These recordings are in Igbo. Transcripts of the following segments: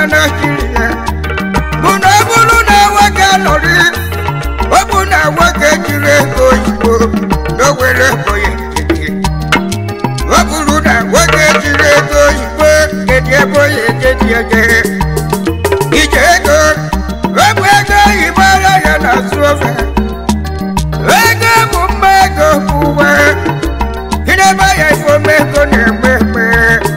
Nigeria. Buna bulu na waka lori. Obuna waka jire oyibo. No wele boye keke. Obulu na waka jire oyibo. Keke boye keke. Ijego. Obwego ibara ya na suofe. Wego bumego buwe. Ineba ya ifomego nememe.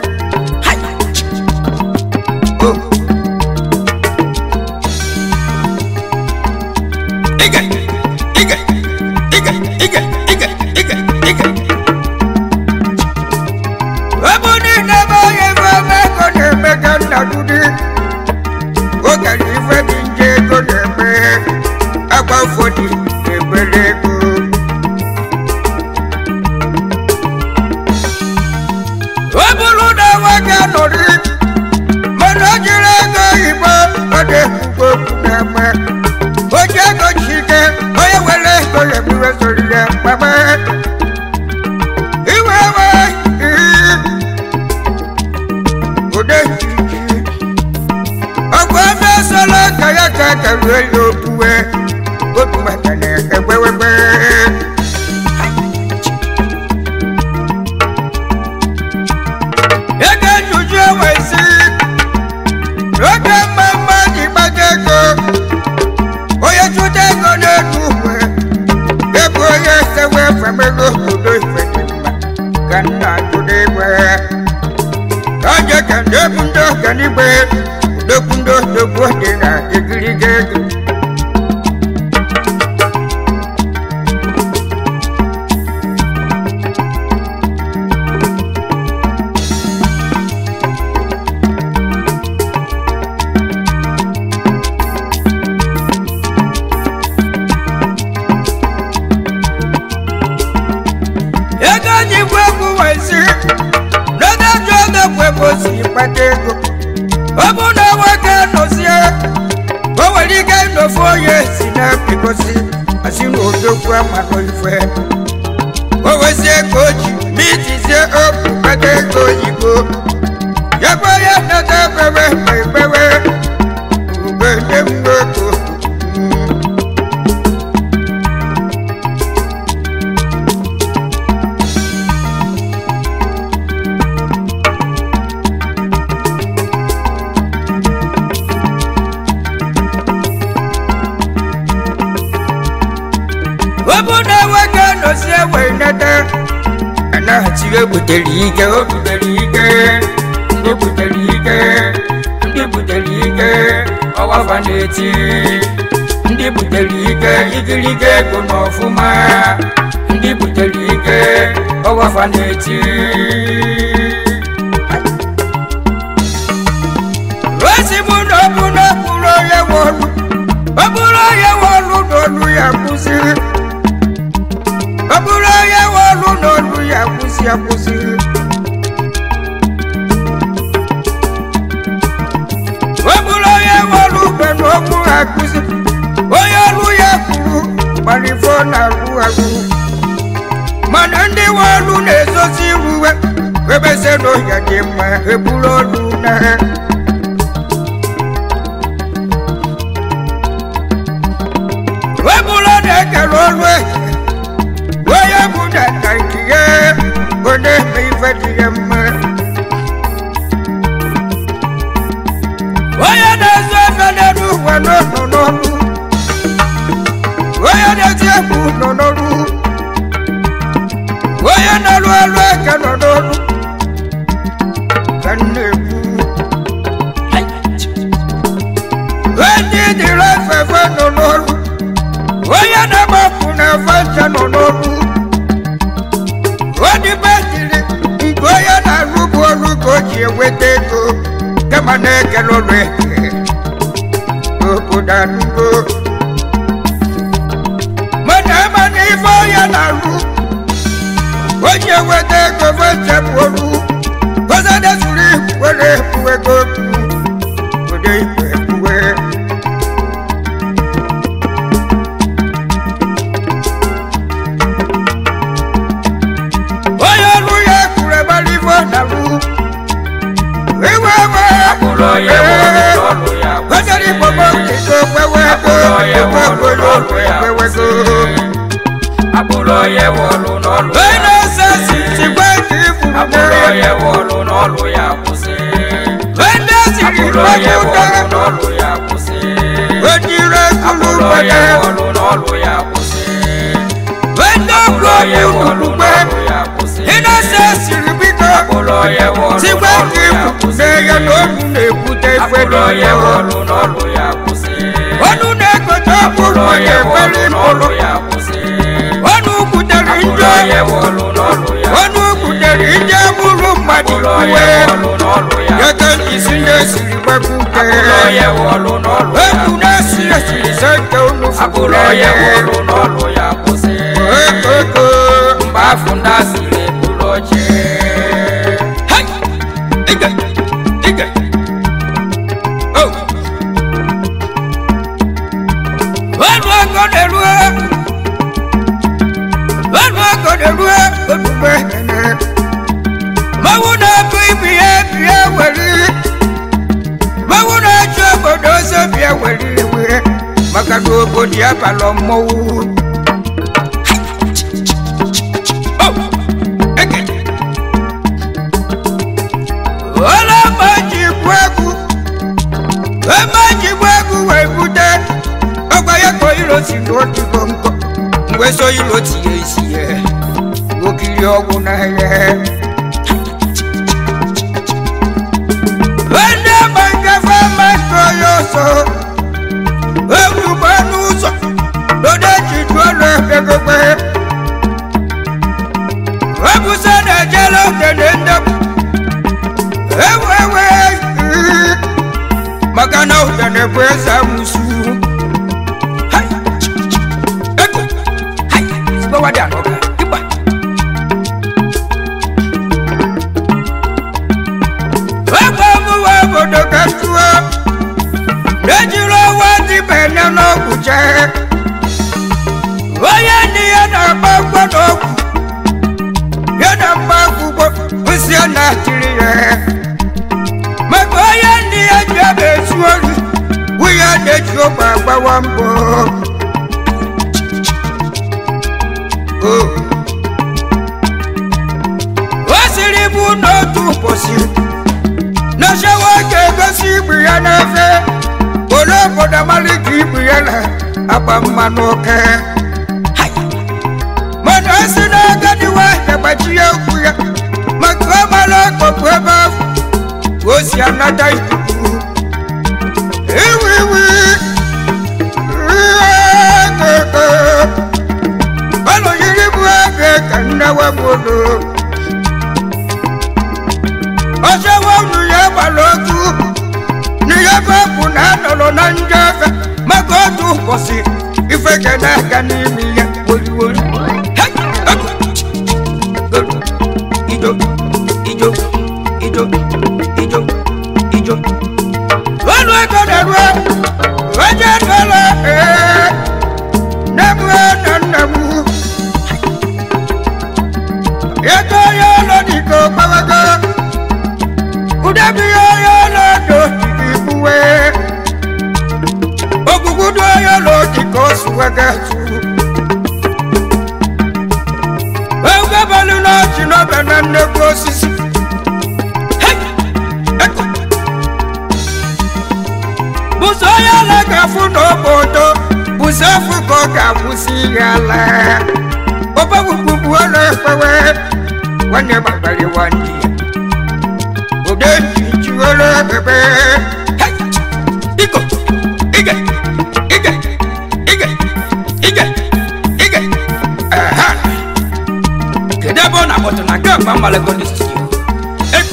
Ndi butelike igirige kunofuma. Ndi butelike owafaneti. Wasi muno muno pulo ye wolu. Babulo ye wolu dolu ya kusi. Babulo ye wolu dolu ya kusi. Babulo ye wolu benoku akusi. Oyolu ya kuru. Marifona ruagu. Manandi wolu nezosi ruwe. Webese no ya dema hebulo luna. Webulo de kalolwe. Waya buda tankiye. Gode meifati yamma. Waya nezo feledu wanono. Waya nezebu nonoru. Waya nalwe kanonoru. Kanebu. Wendi di life nonoru. Waya naba kuna fanta nonoru. Wadi batili. Waya na rugo chieweteko. Kama neke lolwe. Okudanugo. Madama ni faya na ru. Chieweteko fanta polu. Kosa desuri. Wale puwe goku. Wade puwe. Abulo ye wolu Abụrụ ya wọlụ n'ọlụ ya. Wednesday sikwa ka ifu Abụrụ ya wọlụ n'ọlụ ya kwụsị. Wednesday Abụrụ ya wọlụ n'ọlụ ya kwụsị. Wedire kulu Abụrụ ya bade wọlụ n'ọlụ ya kwụsị. Wendo Abụrụ ya wọlụ kulu n'ọlụ ya kwụsị. Innocent siribiko Abụrụ ya wọlụ sikwa n'ọlụ ka ya ifu kwụsị. n'eya n'onu na-ebute Abụrụ ya fedọ wọlụ n'ọlụ ya kwụsị. onu na-ekote ọbụrụ Abụrụ ya na-ekweli wọlụ mkpụrụ n'ọlụ ya kwụsị. onu kwutere Abụrụ njọ ya wọlụ n'ọlụ ya onu kwutere njọ bụrụ mmadụ Abụrụ uwe ya wọlụ n'ọlụ ya yaka isi na-esiri gbapute Abụrụ ya wọlụ n'ọlụ ya egwu na-esi esiri sente unu Abụrụ ya wọlụ n'ọlụ ya kwụsị. eko Mgbe afọ ndị asịrị eburu oche. Hey! Ige! Ige! Oh! Wanu ego na-erue! Wanu ego na-erue! Obube ene! Mawu na-akụ ibi ya bịa were! Mawu na-achụ obodo ọzọ bịa were iwe! Maka na obodo ya balọ mmọnwụ! Oh! Ege! Ola maji bwagu wee bute Ọgwa ya ko iro si n'otu bonko Mgbe so iro tinye isi ya Okiri ọgwụ na ya Wende mangafa mako yoso Ebubo n'ụzọ Dode jituolo ebegogbe Webusa na jelo kene ndekwu Ewe maka na udane kweza musu hai eko hai sibo wadi anoka iba wa bodo katuwa Nejiro wadi bene no kuche Oye ni yana mbakwa noku Yana mbakwa Usi yana tiriye Magoya ni ajabe suori Uya nejo baba wambo Wasiribu notu posi Nashawa kegosi buya nefe Olo boda maliki buya la Aba manoke Manasi na ganiwa Yabachiya buya Magwa malako kweba Osi anada ikuku Iwiwi Balo yiribu age kandawa bodo Ose wonu ya balotu Ni ya babu na nolo na njafe Magotu posi Ife kena kanimi ya woli woli Hey! Ijo Ijo Ijo Ijo Wanu eko derwe Waje dola Nemu nanamu Yeto yolo diko pawaga Udabi yolo do tikibuwe Ogugudu yolo diko suwaga su Weuga balu no chino benande prosisi Buzoya la gafu no bodo Buzafu ko gafusi yala Oba wububu ala pawe Wanye babali wandi Ode chichi ala bebe Hey! Iko! Ige! Ige! Ige! Ige! Ige! Aha! Kedabo na moto na gamba mbale kondisi Eko!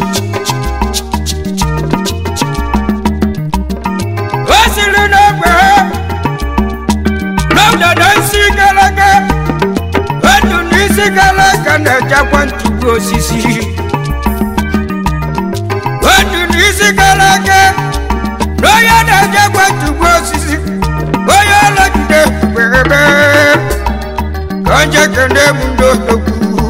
Galaka na jakwantu osisi Wadu nisi galaka Noya na jakwantu osisi Oya la jude bebe Kanja kende mundo toku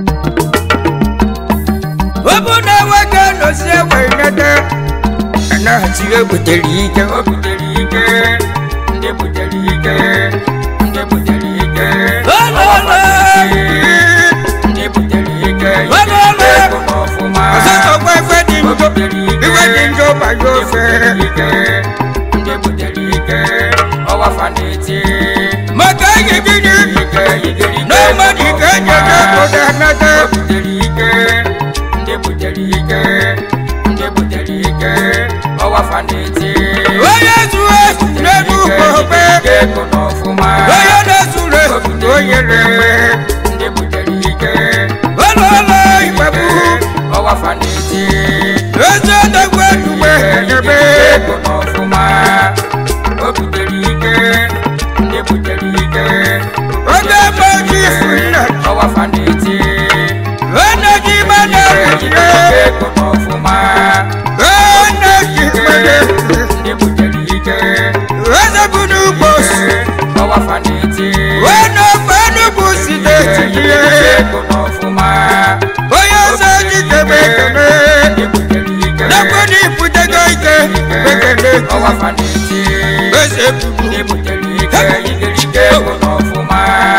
Wabuna waka no se wainete Na tiye butere ike o butere ike ndị butere ike ndị butere ike ololo ndị butere ike ololo bụ n'ọfụma ọsọsọ gwa ife dị njọ bayo ofe ndị butere ike ọwafa na-eti maka yigiri n'ọmọdụ ike nyeje obodo anata o butere ike ndị butere ike ndị butere ike ọwafa na-eti onye zuo n'elu ugbo bụ n'ọfụma onye na-ezuru onye na-enwe ndị butere ike ololo igbebu ọwafa na-eti eze na-egwu enugbe ebe bụ n'ọfụma o butere ike ndị butere ike oge mmeji ifunna ọwafa na-eti eneji ime na-ekwuchie bụ n'ọfụma eneji mgbede ndị butere ike eze bụ n'ugbo ọwafa na-eti ofe enugwu steeti ihe bụ n'ọfụma onye eze jikebe ekele ndị butere ike nakwa n'ipụtego ike ekele ọwafa na-eti eze bubu ndị butere ike ike bụ n'ọfụma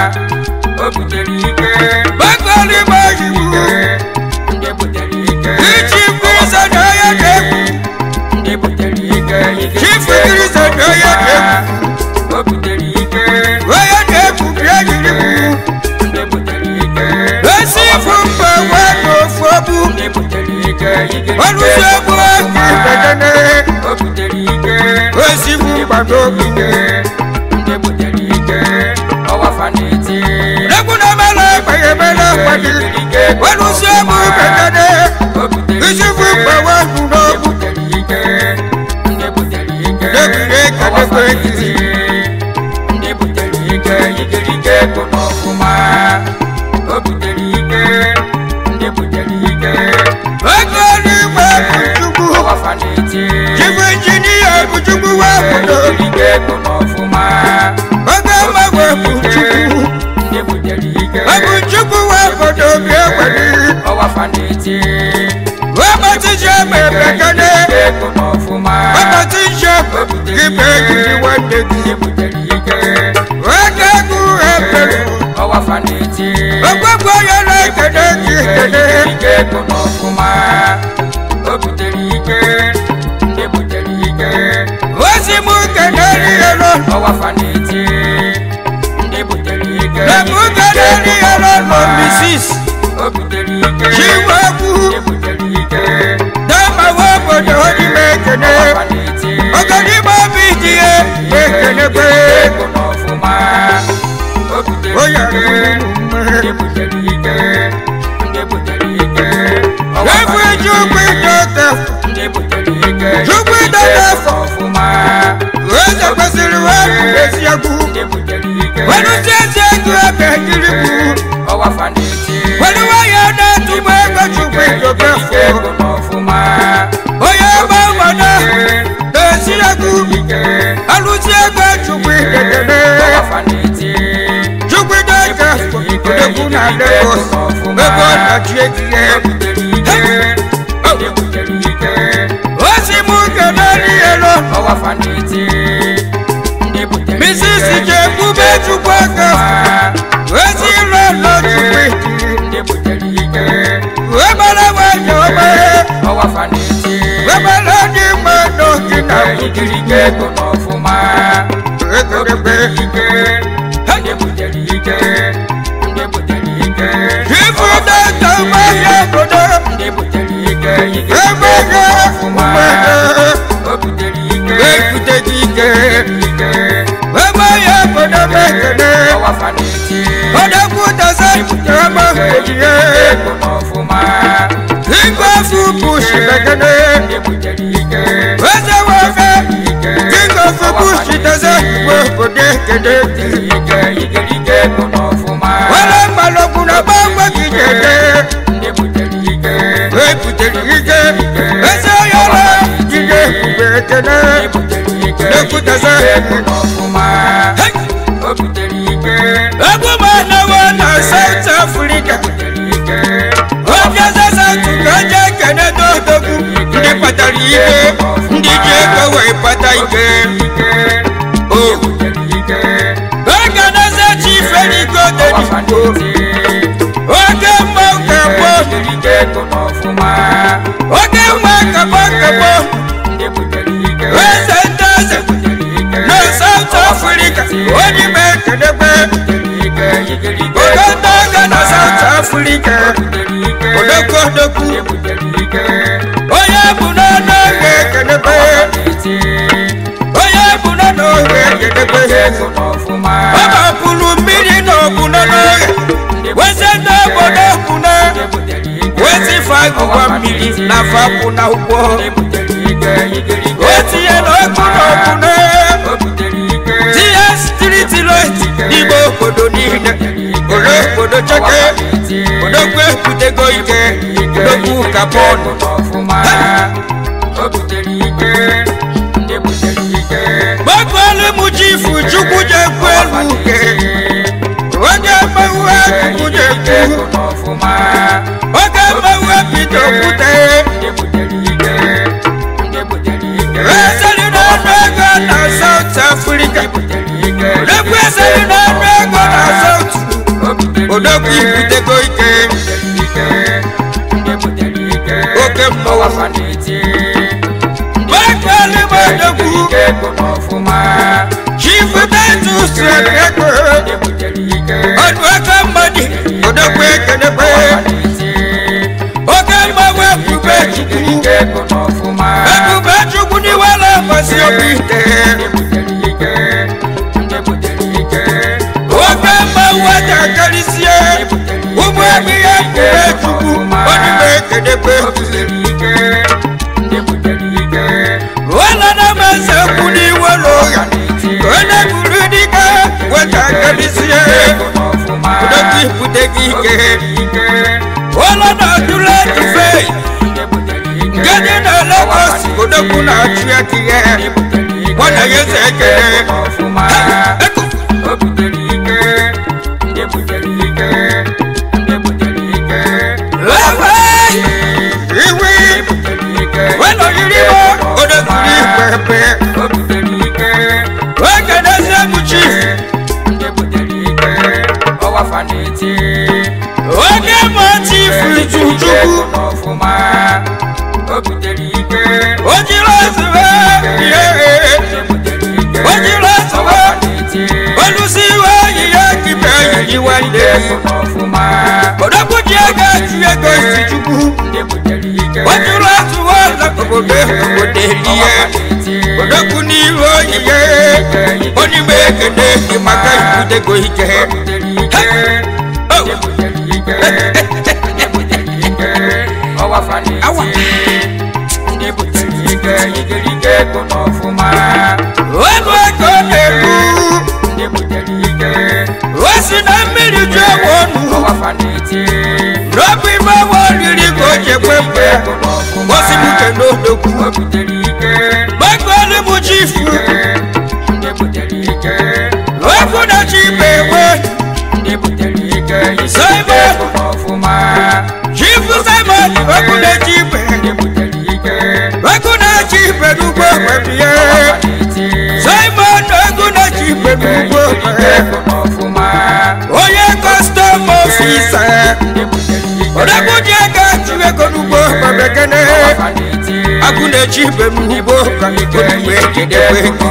o butere ike bakọrị ma oyibo ndị butere ike ichi mkpirisa na onye ga-ekwu ndị butere ike chifu mkpirisa na onye ga-ekwu o butere ike onye ga-ekwu bịa jiri kwu ndị butere ike esi ifu mba nwa n'ofu obu ndị butere ike ọlụsi egwu ahụ ibedene o butere ike esi ifu mgbado obi ndị butere ike ọwafa na-eti egwu na mela ekpeghị emela mgbadi ọlụsi egwu ibedene o butere isi ifu mba nwa ahụ n'obu butere ike ndị butere ike ebire ọwafa ekele na-eti ndị butere ike ike bụ n'ọfụma o butere ike ndị butere ike ego n'igwe bụ chukwu ọwafa na-eti chifu injinia bụ chukwu wepụdo ike bụ n'ọfụma oge mgbanwe bụ chukwu ndị butere ike ọ bụ chukwu wepụdo obi ewere ọwafa na-eti wepụtiji ebe bekene ike bụ n'ọfụma wepụtiji ibe ejiri nwanne gị ndị butere ike oge egwu ebere ọwafa na-eti ogbegbe onye na-ekene gị ekene ike bụ n'ọfụma o butere ike ndị butere ike ozi m keneri elo ọwafa na-eti ndị butere ike na m keneri elo nọ misis o butere ike chiwegwu ndị butere ike damawe obodo n'ime ekene ọwafa na-eti ọganibe obi dị ya ekenekwe bụ n'ọfụma o butere onye ike ndị butere ike ndị butere ike efu eji ụkwụ ịdọta ndị butere ike Chukwu ịdọta ọfụma eze kwesịrị wepụ eziokwu ndị butere ike welusi ezi ego ebe jiri kwu ọwafa na-eti welu nwayọ na-atụgbu ego Chukwu idobe ike bụ n'ọfụma onye ebe obodo eziokwu alụsi ego Chukwu idedene ọwafa na-eti Chukwu idote odogwu na Lagos ebe ọ na-achị egihe ndị butere ike osi m keneri elo ọwafa na-eti ndị butere misisi ji ekwube Chukwu aka ezi ilo nọ Chukwu iti ndị butere ike webere nwanyị obere ọwafa na-eti webere dị mma n'oge na ike bụ n'ọfụma ekerebe ike ndị butere ike ndị butere ike ifu data mmahịa obodo ndị butere ike ebe ga ọfụma o butere ike ebute gị ike ike ebe ya obodo mekene ọwafa na-eti ọdakwutasa ebe ojie bụ n'ọfụma igwe afọ bushi mekene ndị butere ike eze wefe igwe afọ bushi teze igwe obodo ekene ike bụ n'ọfụma wele mmalọgwụ na gbagbe gị jede ndị butere ike ebutere ike eze yọrọ jide mgbe ekene ndị butere ike ekwutasa bụ n'ọfụma o butere ike egwu manawa na South Africa butere ike onye zazatu ka je ekene dodogwu ndị kpatara ike ndị ji ike o oge na-eze chi ferigo dediko oge mma kebo oge mma kebo eze ndị eze na South Africa onye ime kedebe oge ndị aga na South Africa odokwu onye bụ n'ọnụ oge kedebe onye bụ n'ọnụ oge kedebe ọ gbapụrụ mmiri na ọbụna n'oge weze ndị obodo ọbụna wezi fagụgwa mmiri na fapụ na ụgbọ otinyela ọkụ na ọbụna tinye striti light n'ime obodo niile olo obodo cheke odogwu ebutego ike odogwu kabọnụ gbakwelu m chifu chukwu jekwu elu uke onye mmanwụ chukwu jekwu oge mmanwụ ebido kwute eseri n'ọnụ ego na South Africa odogwu eseri n'ọnụ ego na South odogwu ibutego ike oke mmanwụ gbakwelu m odogwu chifu Titus ego ọdụ aka mmadụ odogwu ekedebe oge mmanwụ ebube chukwu n'iwela mmasị obi ite oge mmanwụ ajakarịsie ụmụ ebe ihe ebube chukwu onime ekedebe wela na mese kwu n'iwe n'ụgha onye buru dike wetakarịsie odogwu ibute gị ike wela na atụle dife nke dị na Lagos odogwu na-achụ ya ka ihe nwana ya eze ekele iwe wela yiri mo odogwu ikpepe oge na-eze bụ chief oge ma chief chukwu ojiri ozugbo olusi iwe oyi ya kibe yi nwanne odogwu ji ego ati ego isi chukwu ojiri ozugbo obodo elihe odogwu n'ihu oyi ya onime ekene gị maka ibutego ike wenu ego na-eru osi na mmiri ju ewu ọnụ n'obu ime ewu oriri ka o jekwe mgbe osibuke n'odogwu gbakwelu m chifu okwu na chi ibe egbe Simon chifu Simon okwu na chi ibe okwu na chi ibe n'ugbo gbebie Simon okwu na chi ibe n'ugbo onye custom officer odogwu ji ego achụ ego n'ugbo gbebekene agụ na chi ibe n'ugbo ka onime ekedebe ego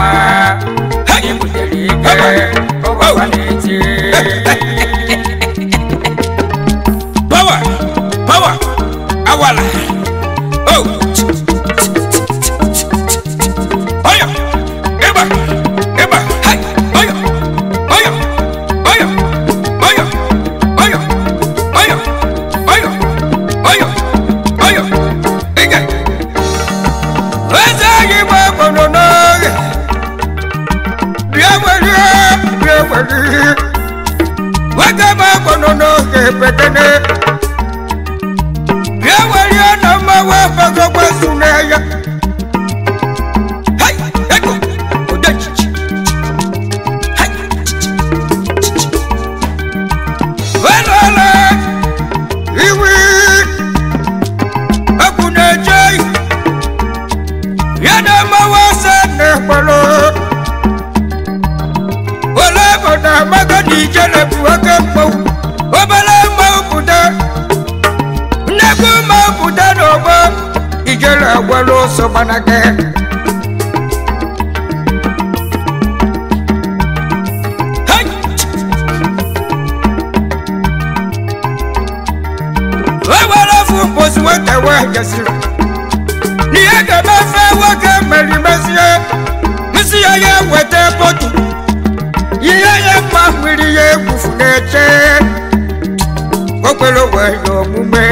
power awala oh oyo eba hai oyo oyo oyo oyo oyo oyo oyo oyo oyo ege weza yi ma kono no biawali wega ma kono no ke petene biawali na ma wa pago kwa sunaya hai eko odachi hai wala iwi akuna jai yana ma wa sana walo so manake hey wala fu boss wata wa yasira ni aga ba fa wa ka mari masiya ya wata potu ya ma wiri ye kufunete kokolo wa yo mume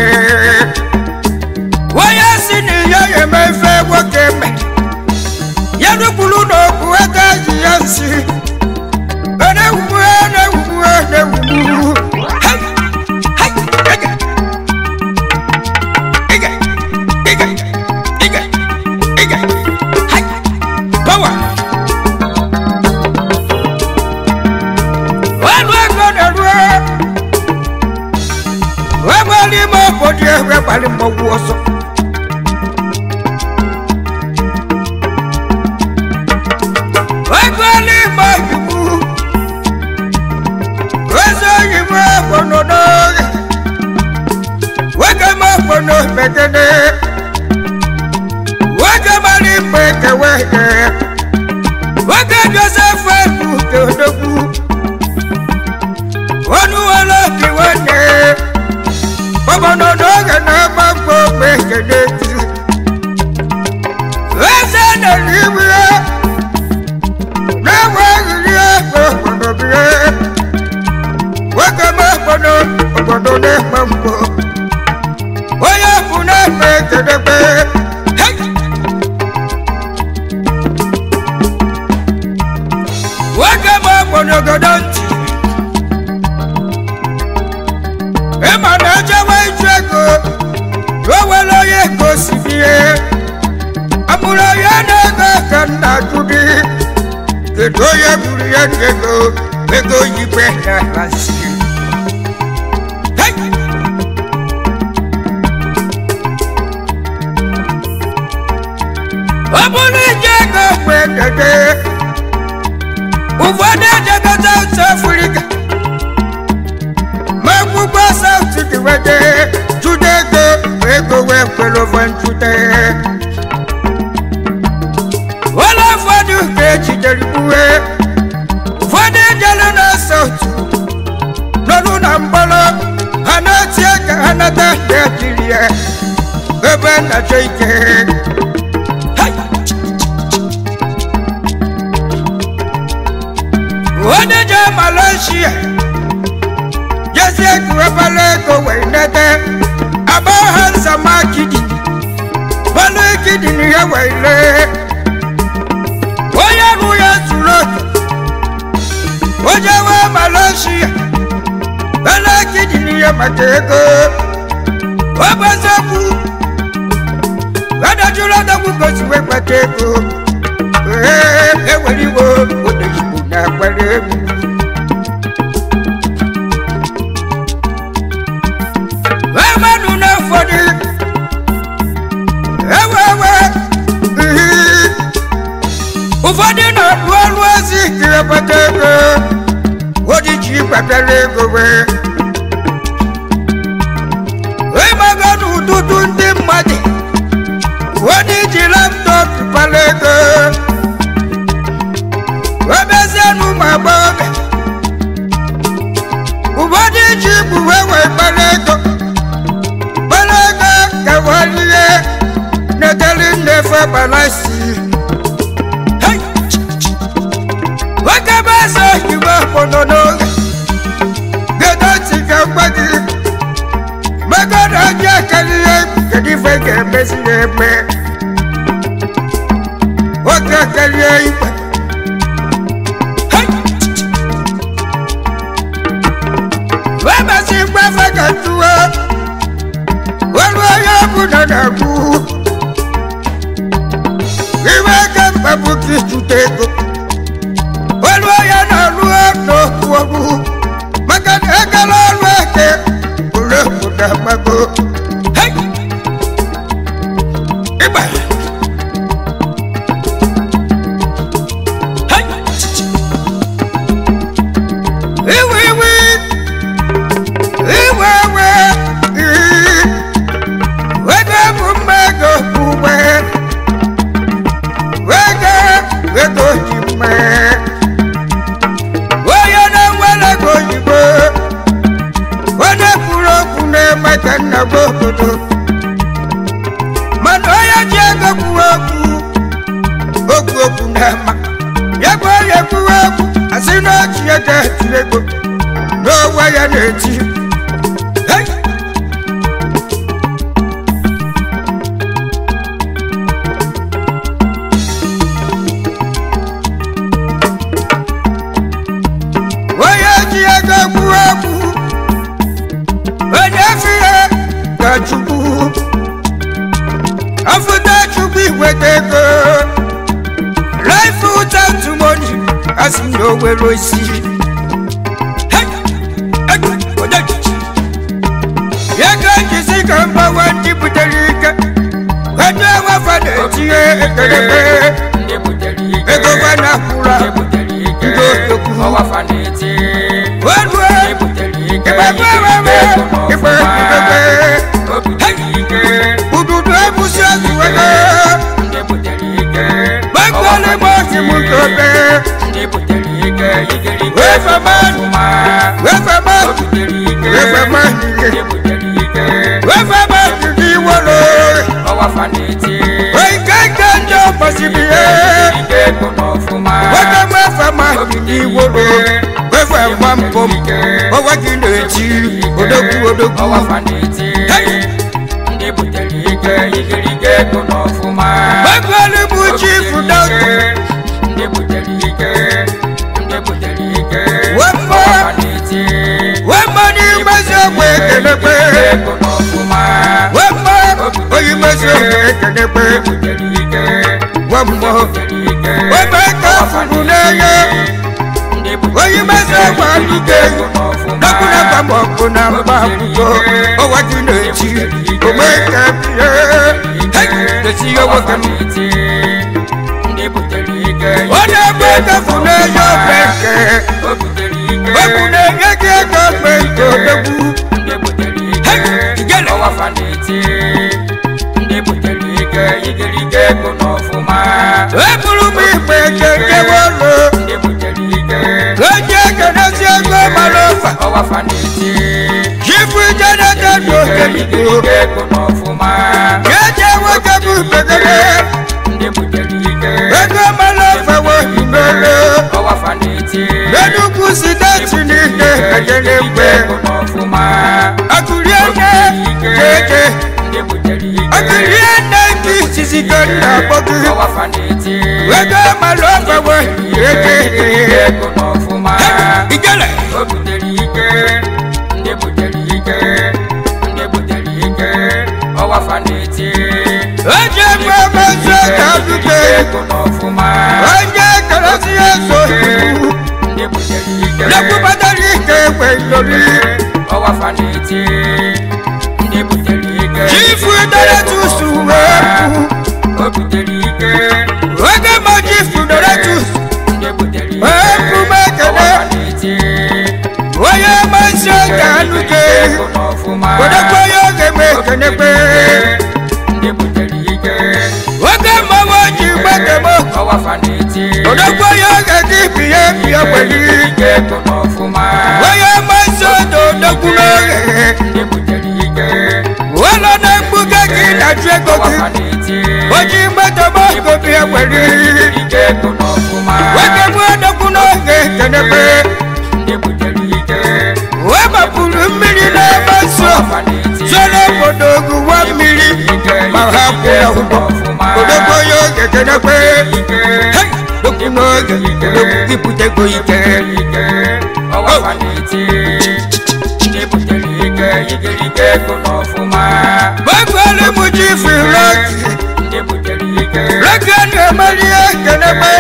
waya sini ya me fe wa keme ya do kulu no ku ata yansi ana wu Bali mwoso Wagwali majumu Weza yima kono doge Wagama kono megene Wagama li meke wege Waga Joseph Kudodogu Wanu wala kiwane Baba no doga na mambo mekeneti Weza na libya Na wagilia kwa nobie Waka mambo ne mambo Waya kuna mekenebe Hey! Waka mambo no godanti Ema na jawa ichego Wawelo ye kosifie Amula ya nega kanda tudi Kedo ye buri ya kego Ego yipe na rasi Hey! Amuli jego kwekede Ufade jego South Africa South the weather today go where fellow van today. Well, I want to get you the way for the Jalana South. No number, and I take another day. Urban a take what did Malaysia? Jesse Kuapaleko Wainete Abahansa Makidi Balekidi Nia Waile Waya Ruya Tulot Wajawa Malaysia Balekidi Nia Mateko Wabazaku Wadajula Dabu Kosiwe Mateko Eweliwo Odejibuna Walemu Ufadi na dualwazi kira patego Wadi chipa pelego we We maganu tutundi madi Wadi jilamdo kipalego We bezenu maboge Ufadi chipu wewe palego Palego kawalie Netali nefa balasi Wakabasa kiba ponono Gedati kambagi Magana jakaliye Kadifeke mesiyeme Wakakaliye ipa Wabasi mwafaka tuwa Walwa yabu nanabu Iwaka mabuki tuteko Walwaya na luano kuwabu Makateka la lweke Ulefu na mago Hey! Iba! Hey! Iwi! Iwewe! Wege mumego kuwe afụta chukwu iweta ego life without money asị na o nwere osi ya ga jizi ka mgbawa ndị butere ike ego enwefa na-etinye ekelebe ego fa na-akwụra ndị okwu ududu ebusi azuwele bakwale mosi mutobe wefaman diwolo weikekendo pasibiye wekamwefaman diwolo wefamampom owakinechi odogwu bakwale muchifu dọkụ wemma n'imezi ogbe ekelekpe wemma oyimezi ogbe ekelekpe wemma ka furu n'enye oyimezi ogbe alụke nakwụnakwa maọbụ na mba akwụkwọ ọwa dị n'echi omekebie esi ya nwoke m ọ na-egbe ekefu n'enye ogbe nke okwu na-enye gị ego ogbe nke odegwu eburu m ikpe ekekewe ọlụ onye ekenesi ego mara ọfa jifu ijeneke n'okenigbo ga-eje nwoke bụ bekere ego mara ọfa wehimere n'enugwu steeti niile ejere mgbe akụriene jeje akụriene nke izizi ka nna akpọgị ego mara ọfa wehimere igele oje mgbe mezi ka dute onye keresi eso lekwubatara ike ekwe lori chifu doretus oge ma chifu doretus wepụ mekene onye masị ka anụje odekwa ya oge mekenekpe oge mmanwụ ji gbekemo odekwa ya oge gị biye biye kweli onye masị odo odekwu n'oge ụlọ na-ekpuke gị na-ajụ ego gị oji mgbetọba ogo biye kweli oge mụ odekwu n'oge kenekpe wemapụrụ mmiri n'ebe nso soro obodo ogwuwa mmiri ma ha kwụrụ ụgbọ odogbo ya oge kenekpe dokwu n'oge odogwu ibutego ike bakwale mụ chifu roki na-emeri ihe kenekpe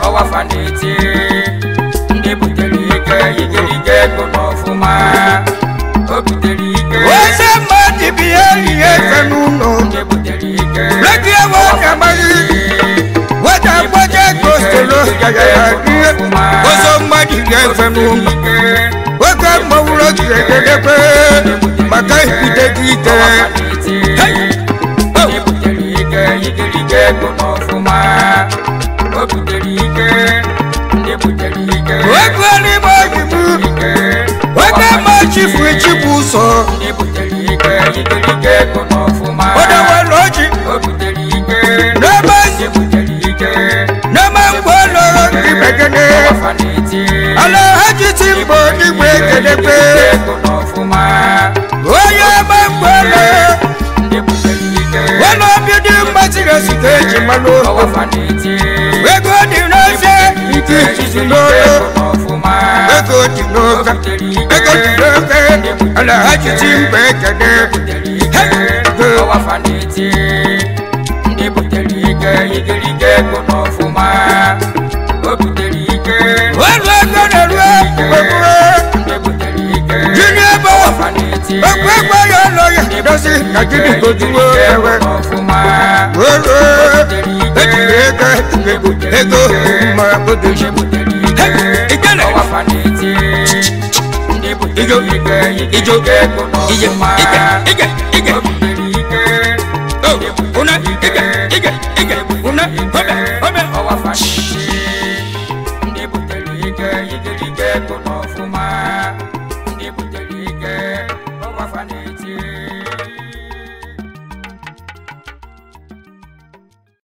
wese mmadụ bi ya ihe efe n'ụlọ reki ewe ọkamari weta mgbaje gostolo yayaya ihe ọzọ mmadụ ya efe n'ụlọ nwoke mmọnwụrụ gị ekelekpe maka ibute gị ike wekwere ime oyibu nwoke ma chifu ichikwu ụzọ odewere oji n'eme mgbe ọlọrọ ndị bekene ala ha jiti mgbe n'igwe ekelekpe onye eme mgbe ọlọ obi dị mgbaziri esite eji mmanụ ego dị n'ofe nke izizi n'olu ego dị n'ofe ala ha jiti mgbe ekene n'eti ndị butere ike igirige ego n'ọfụma o butere ike welu ego na-erue ndị butere ike jiri ebe ọfa n'eti ekwe ya ụlọ ya dozi ka gịnị gojuo ewe n'ọfụma welu ejiri ego ma odoji ikele ọfa n'eti ndị butere ike igirige ego n'ọfụma